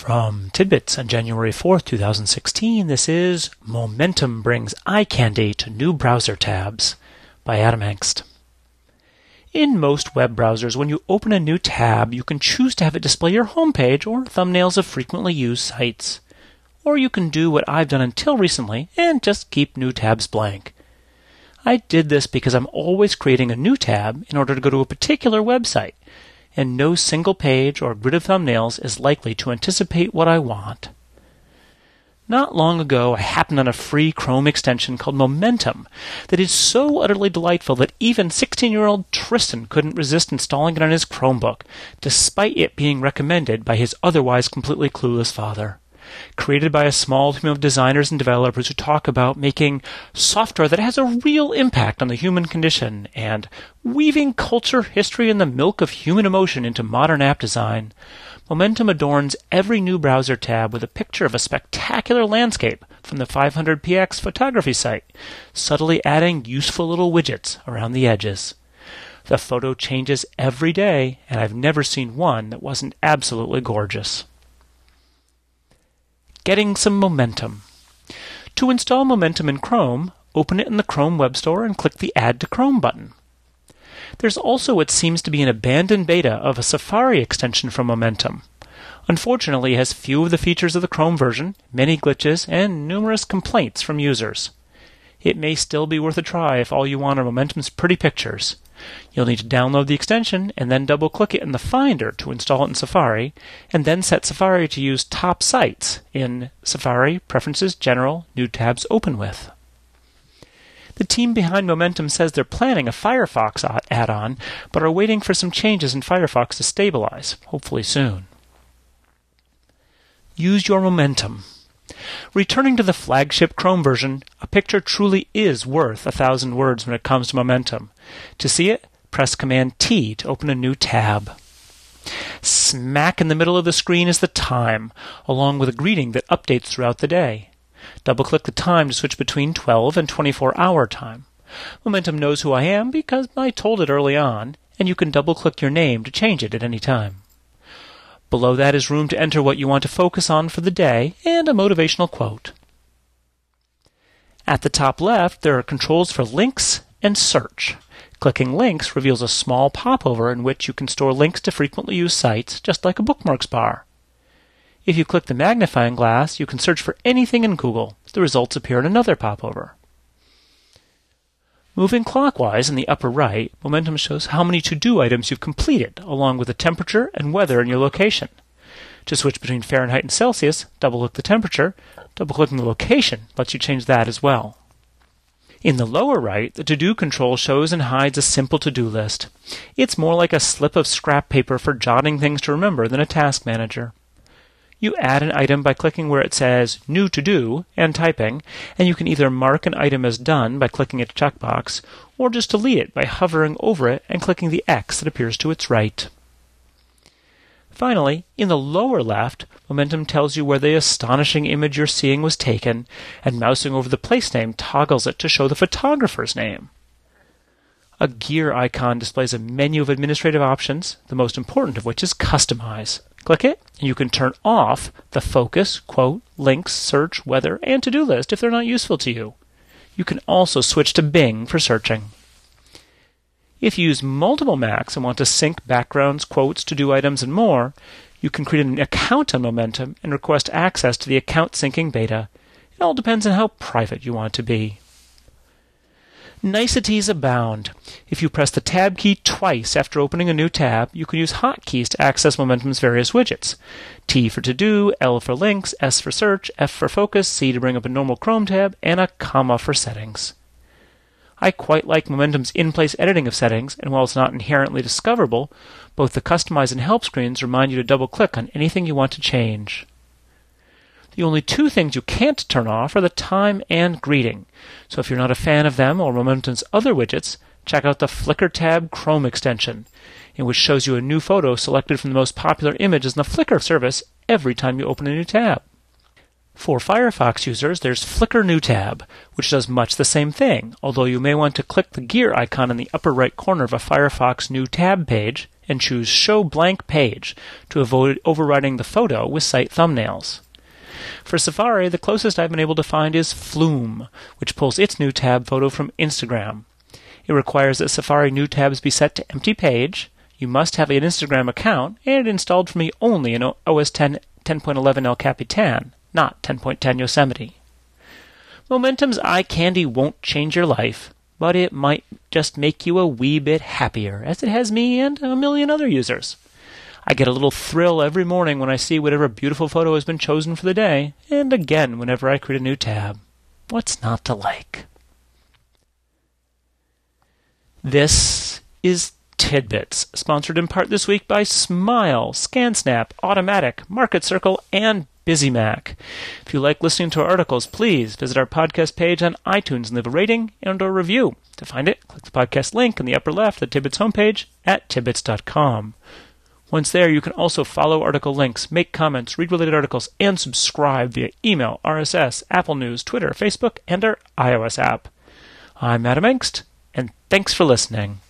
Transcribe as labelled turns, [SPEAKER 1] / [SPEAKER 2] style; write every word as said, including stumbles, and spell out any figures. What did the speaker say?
[SPEAKER 1] From Tidbits on January fourth, two thousand sixteen, this is Momentum Brings Eye Candy to New Browser Tabs by Adam Engst. In most web browsers, when you open a new tab, you can choose to have it display your homepage or thumbnails of frequently used sites. Or you can do what I've done until recently and just keep new tabs blank. I did this because I'm always creating a new tab in order to go to a particular website, and no single page or grid of thumbnails is likely to anticipate what I want. Not long ago, I happened on a free Chrome extension called Momentum that is so utterly delightful that even sixteen-year-old Tristan couldn't resist installing it on his Chromebook, despite it being recommended by his otherwise completely clueless father. Created by a small team of designers and developers who talk about making software that has a real impact on the human condition and weaving culture, history, and the milk of human emotion into modern app design, Momentum adorns every new browser tab with a picture of a spectacular landscape from the five hundred p x photography site, subtly adding useful little widgets around the edges. The photo changes every day, and I've never seen one that wasn't absolutely gorgeous. Getting some momentum. To install Momentum in Chrome, open it in the Chrome Web Store and click the Add to Chrome button. There's also what seems to be an abandoned beta of a Safari extension from Momentum. Unfortunately, it has few of the features of the Chrome version, many glitches, and numerous complaints from users. It may still be worth a try if all you want are Momentum's pretty pictures. You'll need to download the extension and then double-click it in the Finder to install it in Safari, and then set Safari to use top sites in Safari, Preferences, General, New Tabs, Open With. The team behind Momentum says they're planning a Firefox add-on, but are waiting for some changes in Firefox to stabilize, hopefully soon. Use your momentum. Returning to the flagship Chrome version, a picture truly is worth a thousand words when it comes to Momentum. To see it, press Command T to open a new tab. Smack in the middle of the screen is the time, along with a greeting that updates throughout the day. Double-click the time to switch between twelve and twenty-four hour time. Momentum knows who I am because I told it early on, and you can double-click your name to change it at any time. Below that is room to enter what you want to focus on for the day and a motivational quote. At the top left, there are controls for links and search. Clicking links reveals a small popover in which you can store links to frequently used sites, just like a bookmarks bar. If you click the magnifying glass, you can search for anything in Google. The results appear in another popover. Moving clockwise in the upper right, Momentum shows how many to-do items you've completed, along with the temperature and weather in your location. To switch between Fahrenheit and Celsius, double-click the temperature. Double-clicking the location lets you change that as well. In the lower right, the to-do control shows and hides a simple to-do list. It's more like a slip of scrap paper for jotting things to remember than a task manager. You add an item by clicking where it says New To Do and typing, and you can either mark an item as done by clicking its checkbox, or just delete it by hovering over it and clicking the X that appears to its right. Finally, in the lower left, Momentum tells you where the astonishing image you're seeing was taken, and mousing over the place name toggles it to show the photographer's name. A gear icon displays a menu of administrative options, the most important of which is Customize. Click it, and you can turn off the focus, quote, links, search, weather, and to-do list if they're not useful to you. You can also switch to Bing for searching. If you use multiple Macs and want to sync backgrounds, quotes, to-do items, and more, you can create an account on Momentum and request access to the account syncing beta. It all depends on how private you want to be. Niceties abound. If you press the Tab key twice after opening a new tab, you can use hotkeys to access Momentum's various widgets. T for To-Do, L for Links, S for Search, F for Focus, C to bring up a normal Chrome tab, and a comma for settings. I quite like Momentum's in-place editing of settings, and while it's not inherently discoverable, both the Customize and Help screens remind you to double-click on anything you want to change. The only two things you can't turn off are the time and greeting. So if you're not a fan of them or Momentum's other widgets, check out the Flickr tab Chrome extension, in which shows you a new photo selected from the most popular images in the Flickr service every time you open a new tab. For Firefox users, there's Flickr New Tab, which does much the same thing, although you may want to click the gear icon in the upper right corner of a Firefox New Tab page and choose Show Blank Page to avoid overriding the photo with site thumbnails. For Safari, the closest I've been able to find is Flume, which pulls its new tab photo from Instagram. It requires that Safari New Tabs be set to Empty Page, you must have an Instagram account, and it installed for me only in O S ten ten point eleven El Capitan, not ten point ten Yosemite. Momentum's eye candy won't change your life, but it might just make you a wee bit happier, as it has me and a million other users. I get a little thrill every morning when I see whatever beautiful photo has been chosen for the day, and again whenever I create a new tab. What's not to like? This is Tidbits, sponsored in part this week by Smile, ScanSnap, Automatic, Market Circle, and BusyMac. If you like listening to our articles, please visit our podcast page on iTunes and leave a rating and or review. To find it, click the podcast link in the upper left of the Tidbits homepage at tidbits dot com. Once there, you can also follow article links, make comments, read related articles, and subscribe via email, R S S, Apple News, Twitter, Facebook, and our iOS app. I'm Adam Engst, and thanks for listening.